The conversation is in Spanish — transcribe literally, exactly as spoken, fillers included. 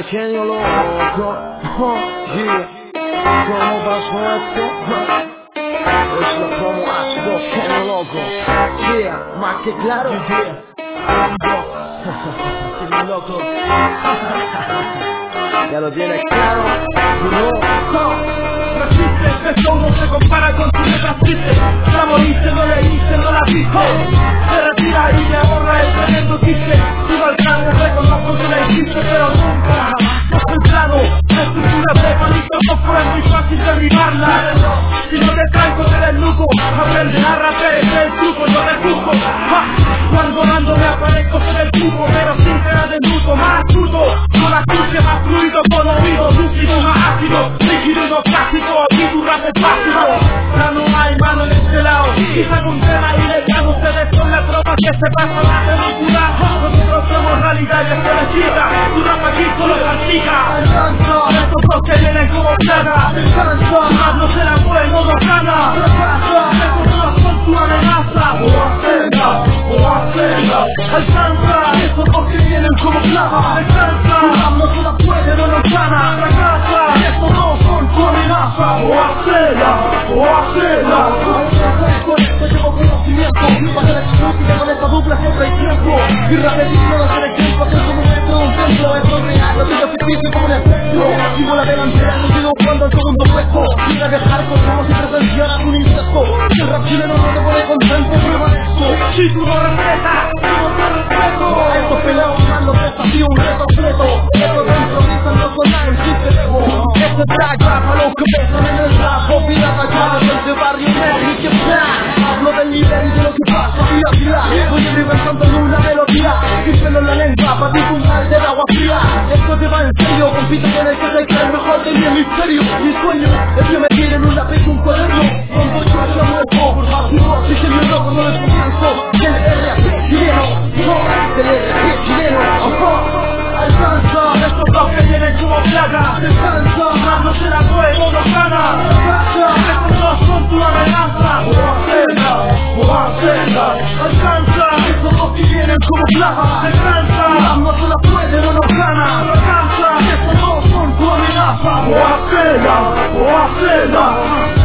genio loco. Yeah. ¿Cómo pasó esto? Es lo como ácido genio loco. Yeah, más que claro. Genio loco. Ya lo tienes claro. No existe, esto no se compara con tu letra triste. La moriste, no leíste, no la viste. Se retira y le ahorra el tremendo quiste. Tú no alcanzas, reconozco que la hiciste, pero nunca no has pensado. La estructura de palito no fue muy fácil derribarla. Si no te tranco, te desnuco. Aprende a rapear, ese es el truco, no te juzgo. Cuando ando me aparezco en el truco, pero sin tener de luto, más astuto. Con la sucia más fluido, con oído lúcido, más ácido. Rígido y no clásico, aquí tu rap es básico. Ya no hay mano en este lado. Quizá con tela y le llamo, ustedes son la tropa que se pasa la película. Nosotros somos realidad y esto les quita. Tu rap aquí solo practica. Estos dos que vienen como plaga. Tu rap no se la puede, no nos gana. Estos dos son tu amenaza. O hacerla, o hacerla. Alcanza, estos dos que vienen como plaga. Alcanza, tu rap no se la puede, no nos gana. Fracasa, estos dos son tu amenaza. O hacerla, o hacerla. Con esto llevo conocimiento. Para la exclusiva con esta dupla siempre hay tiempo. Y repetirlo no tiene tiempo. Hacer como dentro de un templo. Esto es real, lo digo ficticio como un efecto. Sigo la delantera, no sigo jugando al segundo puesto. Llega a dejar con como si presenciara un incesto. El rap chileno no te pone contento, prueba esto. Si tú no respetas, yo no te respeto. A estos pelados más los desafío un reto completo. Estos que improvisan no son nada en su cerebro. Este track rap a los que pesan en el rap. Vida tallados desde barrio Merry que plan. Hablo del nivel y de lo que pasa día a día. Voy inventando en una melodía. Sin pelo en la lengua, para ti un mal del agua fría. Esto te va en serio, compito con el que se cree el mejor de mi hemisferio. Mi sueño es que me tiren un lápiz y un cuaderno. Cuando yo haya muerto, por favor, si se me loco no les comienzo. Del R P chileno, no, del R P chileno. Alcanza, estos dos que vienen como plaga. Descansa, más no se la puede, no nos gana. Estos dos son tu amenaza. O hacerla, o hacerla. Alcanza, estos dos que vienen como plaga. Descansa, más no se la puede, no nos gana. Alcanza, estos dos son tu amenaza. O hacerla, o hacerla.